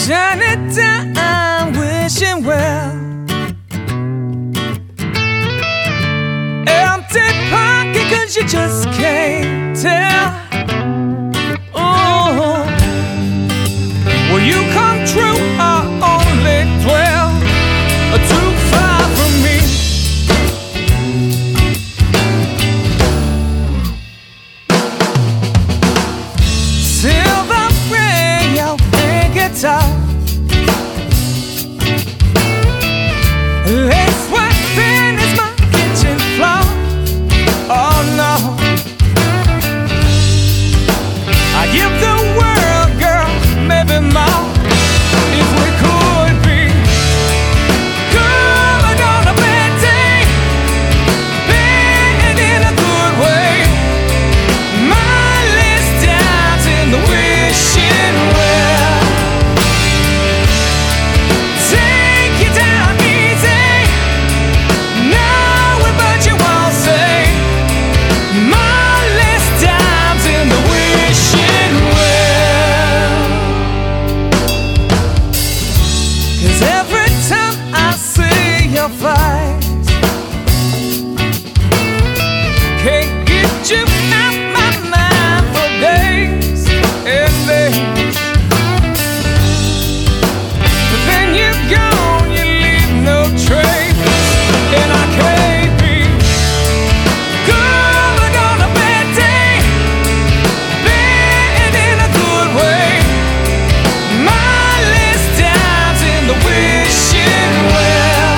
shining down, wishing well. Empty pocket, 'cause you just can't tell. Oh, will you come true or only dwell too far from me? Silver radio and guitar, lace white finish my kitchen floor. Oh no, I give the world, girl, maybe more, if we could be good on a bad day, bad in a good way. My list down in the wishing well. Take you down easy, know it but you won't say. My list down in the wishing well. 'Cause every time I see your face, can't get you out my mind for days and days. But then you're gone, you leave no trace, and I can't be good on a bad day, bad in a good way. My list down in the wishing well.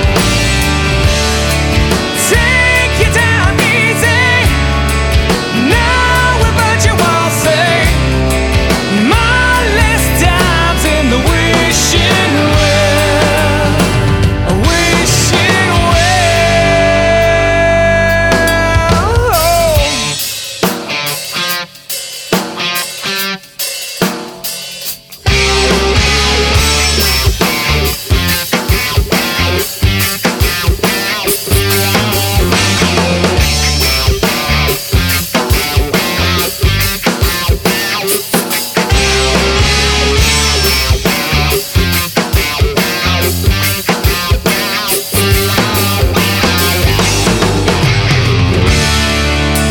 Take you down easy, know it but you won't say. My list down in the wishing well, wishing well.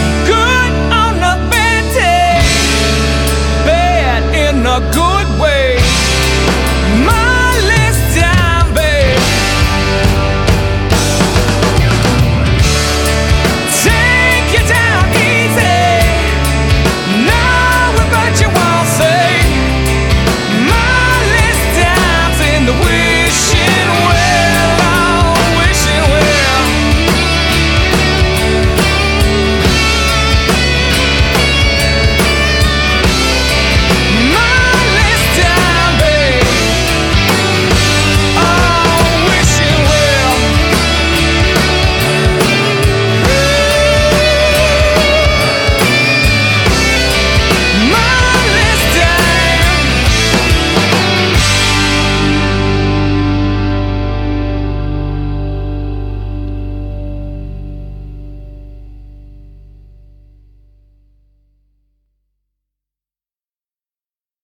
Good on a bad day, bad in a good way.